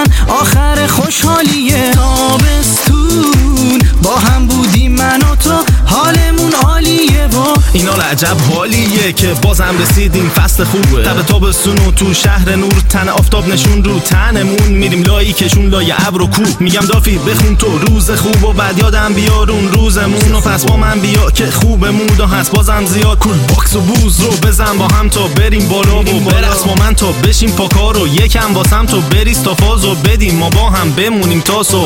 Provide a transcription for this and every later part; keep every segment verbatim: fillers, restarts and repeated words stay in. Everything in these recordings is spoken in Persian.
من آخر خوشحالیه. تابستون با هم بودیم من و تو، حالمون عالیه و این حال عجب حالیه که بازم رسیدیم فصل خوبه. تب تابستون و تو شهر نور، تن آفتاب نشون رو تنمون، میریم لایی کشون لای ابر و کو. میگم دافی بخون تو روز خوب و بعد یادم بیارون روزمون، و پس با من بیا که خوب مودا هست بازم زیاد. کول باکس و بوز رو بزن با هم تا بریم بالا و برقص با من تا بشیم پاکار و یکم واسم تو بریز تا فاز و بدیم ما با هم بمونیم تا صبح.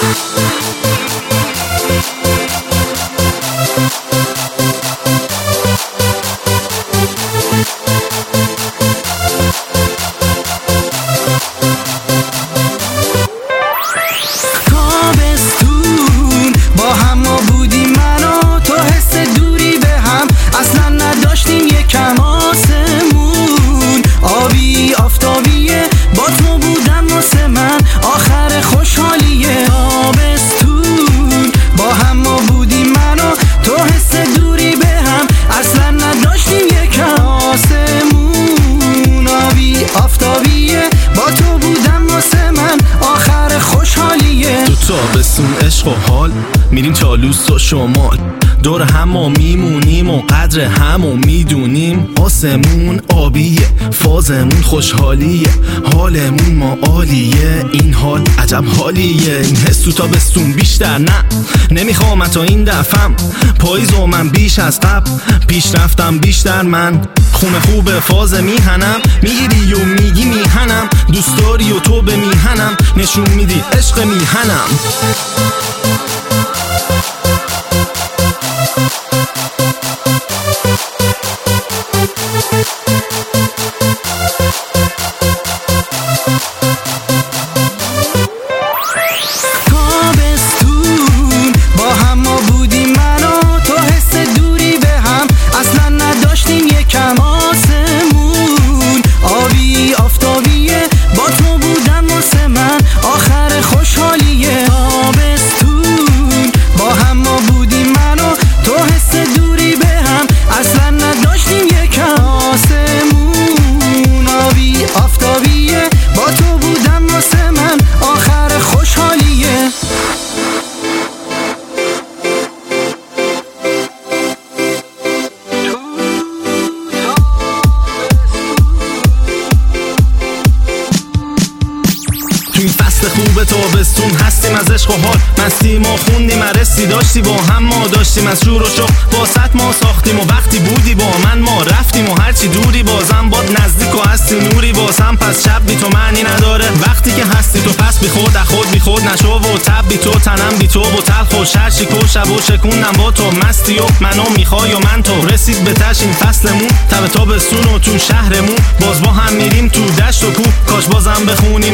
تابستون با هم ما بودیم من و تو، حس دوری به هم اصلا نداشتیم یکم. آسمون آبی آفتابیه، با تو بودم واسه من آخر خوشحالیه. تابستون با هم ما بودیم من و تو، حس دوری به هم اصلا نداشتیم یکم. آسمون آبی آفتابیه، با تو بودم واسه من آخر خوشحالیه. تو تابستون عشق و حال میریم چالوس و شمال، دور هم ما میمونیم و قدر همو میدونیم. آسمون آبیه، فازمون خوشحالیه، حالمون ما عالیه. این حال عجب حالیه، این حس تو تابستون بیشتر نه نمیخوام تا این دفعم. پاییز و من بیش از قبل پیش رفتم بیشتر. من خونه خوبه فاز میهنم، میگیری و میگی میهنم، دوست داری و تو به میهنم نشون میدی عشق میهنم. تابستون با هم ما بودیم من و تو، حس دوری به هم اصلا نداشتیم یکم. آسمون آبی آفتابیه، با تو بودم واسه من آخر خوشحالیه. تابستون با هم ما بودیم من و تو، حس دوری به هم اصلا نداشتیم یکم. آسمون آبی آفتابیه، با تو بودم واسه من آخر خوشحالیه. توی فصل خوب تابستون هستیم از عشق و حال مستی، ما خوندیم رسی داشتی با هم ما داشتیم از شور و شوق، باست ما ساختیم و وقتی بودی با من ما رفتیم و هرچی دوری بازم باد نزدیک و هستی نوری بازم. پس شب بی تو معنی نداره وقتی که هستی تو، پس بی خود خود بی خود نشو و تب بی تو، تنم بی تو و تلخ و شرشی کو شب و شکوندم با تو مستی و منو میخوای و من تو. رسید به تش این فصلمون، تب تابستون و تو شهرمون، باز با هم میریم تو دشت و کو. کاش بازم بخونی